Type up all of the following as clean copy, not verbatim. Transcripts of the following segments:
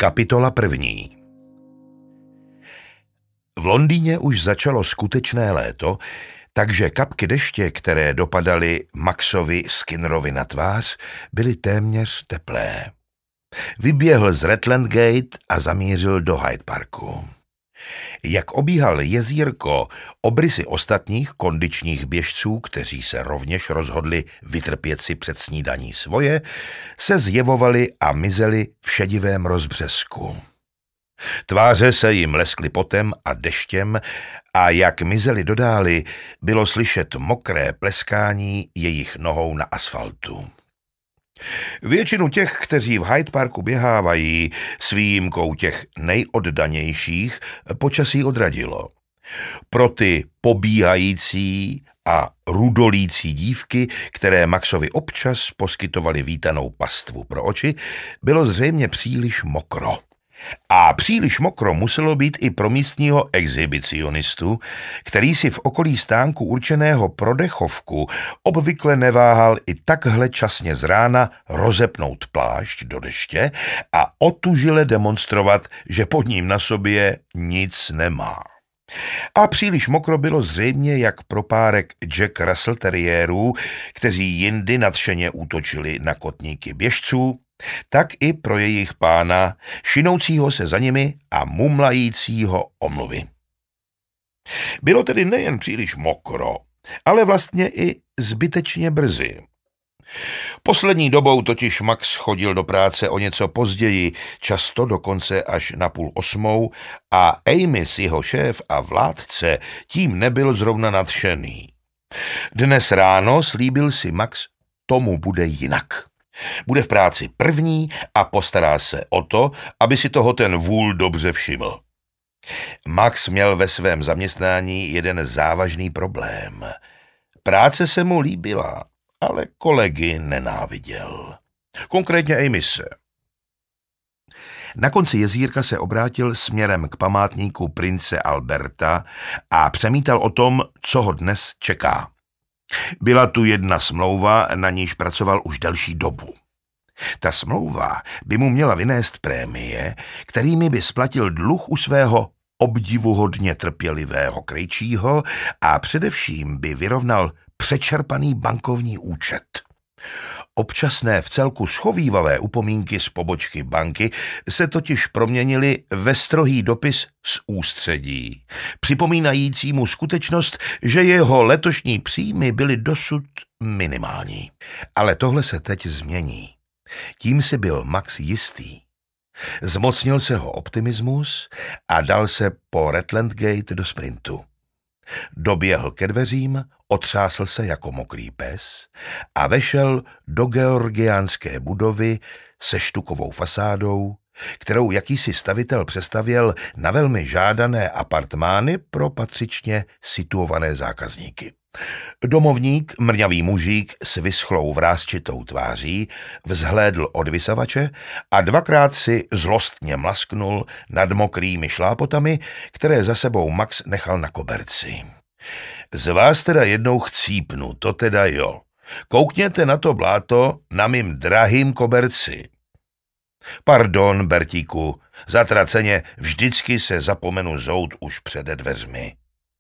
Kapitola 1. V Londýně už začalo skutečné léto, takže kapky deště, které dopadaly Maxovi Skinnerovi na tvář, byly téměř teplé. Vyběhl z Rutland Gate a zamířil do Hyde Parku. Jak obíhal jezírko, obrysy ostatních kondičních běžců, kteří se rovněž rozhodli vytrpět si před snídaní svoje, se zjevovaly a mizely v šedivém rozbřesku. Tváře se jim leskly potem a deštěm a jak mizely do dály, bylo slyšet mokré pleskání jejich nohou na asfaltu. Většinu těch, kteří v Hyde Parku běhávají, s výjimkou těch nejoddanějších, počasí odradilo. Pro ty pobíhající a rudolící dívky, které Maxovi občas poskytovaly vítanou pastvu pro oči, bylo zřejmě příliš mokro. A příliš mokro muselo být i pro místního exhibicionistu, který si v okolí stánku určeného pro dechovku obvykle neváhal i takhle časně z rána rozepnout plášť do deště a otužile demonstrovat, že pod ním na sobě nic nemá. A příliš mokro bylo zřejmě jak pro párek Jack Russell Terriérů, kteří jindy nadšeně útočili na kotníky běžců, tak i pro jejich pána, šinoucího se za nimi a mumlajícího omluvy. Bylo tedy nejen příliš mokro, ale vlastně i zbytečně brzy. Poslední dobou totiž Max chodil do práce o něco později, často dokonce až na 7:30, a Amis, jeho šéf a vládce, tím nebyl zrovna nadšený. Dnes ráno slíbil si Max, tomu bude jinak. Bude v práci první a postará se o to, aby si toho ten vůl dobře všiml. Max měl ve svém zaměstnání jeden závažný problém. Práce se mu líbila, ale kolegy nenáviděl. Konkrétně Amise. Na konci jezírka se obrátil směrem k památníku prince Alberta a přemítal o tom, co ho dnes čeká. Byla tu jedna smlouva, na níž pracoval už delší dobu. Ta smlouva by mu měla vynést prémie, kterými by splatil dluh u svého obdivuhodně trpělivého krejčího a především by vyrovnal přečerpaný bankovní účet. Občasné vcelku schovívavé upomínky z pobočky banky se totiž proměnily ve strohý dopis z ústředí, připomínající mu skutečnost, že jeho letošní příjmy byly dosud minimální. Ale tohle se teď změní. Tím si byl Max jistý. Zmocnil se ho optimismus a dal se po Rutland Gate do sprintu. Doběhl ke dveřím, otřásl se jako mokrý pes a vešel do georgiánské budovy se štukovou fasádou, kterou jakýsi stavitel přestavěl na velmi žádané apartmány pro patřičně situované zákazníky. Domovník, mrňavý mužík s vyschlou vrásčitou tváří, vzhlédl od vysavače a dvakrát si zlostně mlasknul nad mokrými šlápotami, které za sebou Max nechal na koberci. Z vás teda jednou chcípnu, to teda jo. Koukněte na to bláto na mým drahým koberci. Pardon, Bertíku, zatraceně vždycky se zapomenu zout už před dveřmi.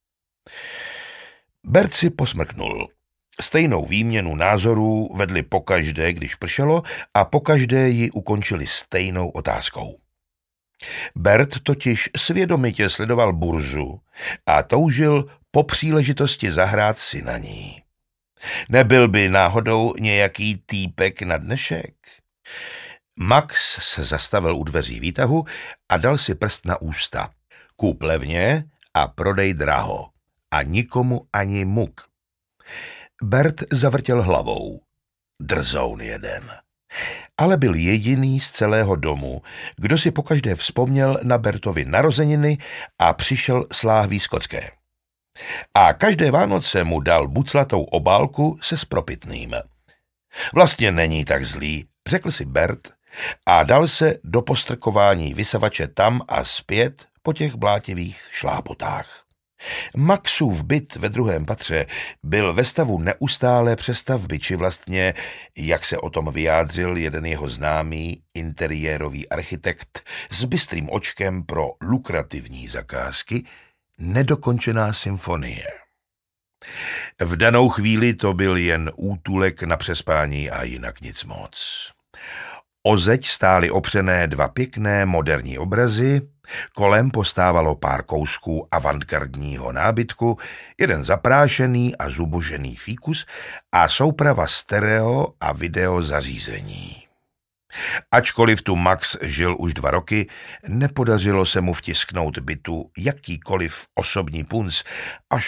Bert si posmrknul. Stejnou výměnu názorů vedli pokaždé, když pršelo, a pokaždé ji ukončili stejnou otázkou. Bert totiž svědomitě sledoval burzu a toužil po příležitosti zahrát si na ní. Nebyl by náhodou nějaký týpek na dnešek? Max se zastavil u dveří výtahu a dal si prst na ústa. Kup levně a prodej draho. A nikomu ani muk. Bert zavrtěl hlavou. Drzoun jeden. Ale byl jediný z celého domu, kdo si pokaždé vzpomněl na Bertovy narozeniny a přišel s láhví skotské. A každé Vánoce mu dal buclatou obálku se spropitným. Vlastně není tak zlý, řekl si Bert a dal se do postrkování vysavače tam a zpět po těch blátivých šlápotách. Maxův byt ve druhém patře byl ve stavu neustálé přestavby, či vlastně, jak se o tom vyjádřil jeden jeho známý interiérový architekt s bystrým očkem pro lukrativní zakázky, nedokončená symfonie. V danou chvíli to byl jen útulek na přespání a jinak nic moc. O zeď stály opřené dva pěkné moderní obrazy, kolem postávalo pár kousků avantgardního nábytku, jeden zaprášený a zubožený fíkus a souprava stereo a video zařízení. Ačkoliv tu Max žil už 2 roky, nepodařilo se mu vtisknout bytu jakýkoliv osobní punc, až